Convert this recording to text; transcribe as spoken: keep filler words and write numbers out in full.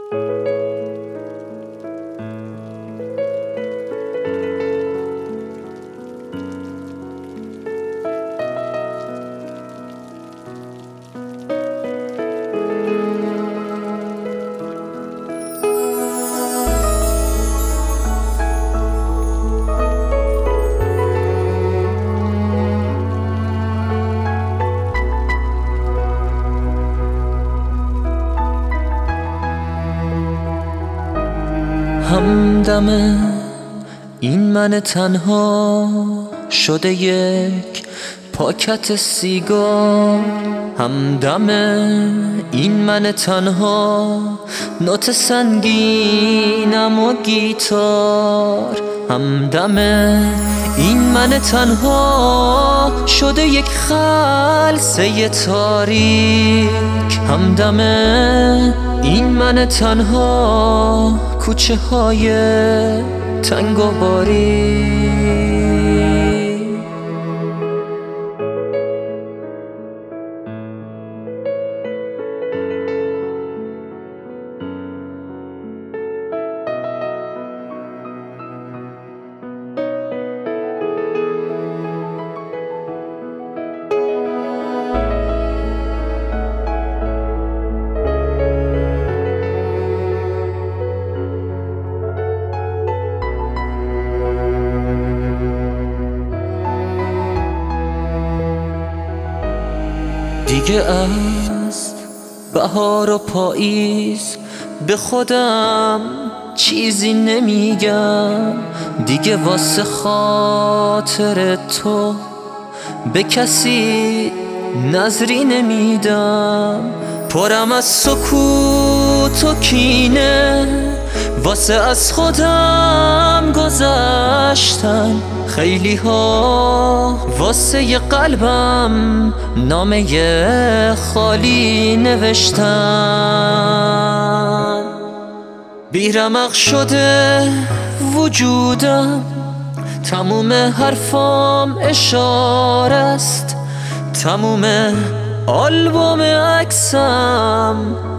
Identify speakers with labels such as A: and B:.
A: همدم این من تنها شده یک پاکت سیگار، همدم این من تنها نوت سنگینم و گیتار، همدم این من تنها شده یک خلسه تاریک، همدم این من تنها کوچه های تنگ و باریک. دیگه از بهار و پاییز به خودم چیزی نمیگم، دیگه واسه خاطر تو به کسی نظری نمیدم، پرم از سکوت و کینه واسه از خودم گذشتن، خیلی ها واسه ی قلبم نامه خالی نوشتن، بیرمق شده وجودم، تموم حرفام اشاره است، تموم آلبوم عکسم از سر خستگی پاره.